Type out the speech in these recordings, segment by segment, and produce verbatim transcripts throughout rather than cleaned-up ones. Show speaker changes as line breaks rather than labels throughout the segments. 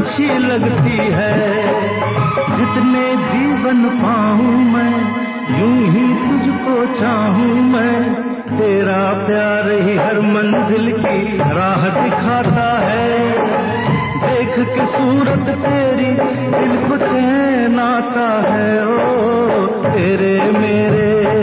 अच्छी लगती है। जितने जीवन पाऊं मैं यूं ही तुझको चाहूं मैं, तेरा प्यार ही हर मंजिल की राह दिखाता है। देख के सूरत तेरी दिल को चैन आता है, ओ तेरे मेरे।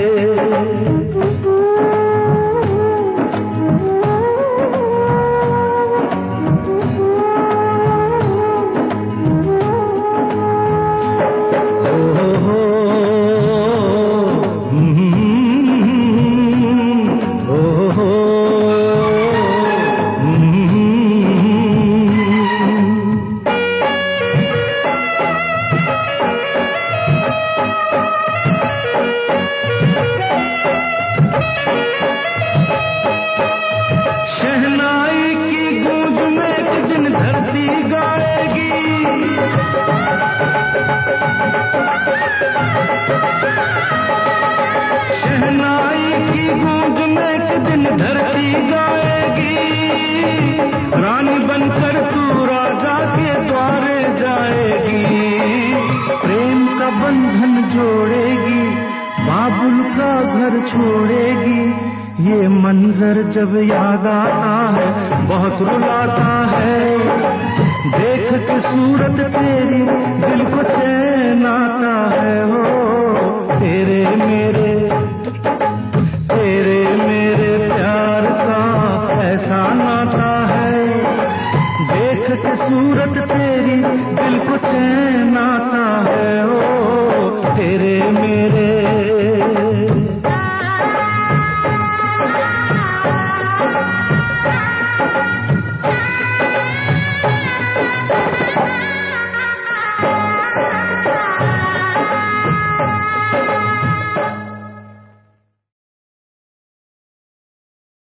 शहनाई की गूंज में एक दिन धरती गाएगी, शहनाई की गूंज में एक दिन धरती गाएगी। रानी बनकर तू राजा के द्वारे जाएगी, प्रेम का बंधन जोड़ेगी, बाबुल का घर छोड़ेगी। ये मंजर जब याद आता है बहुत रुलाता है। देख के सूरत तेरी दिल को चैन आता है, हो तेरे मेरे।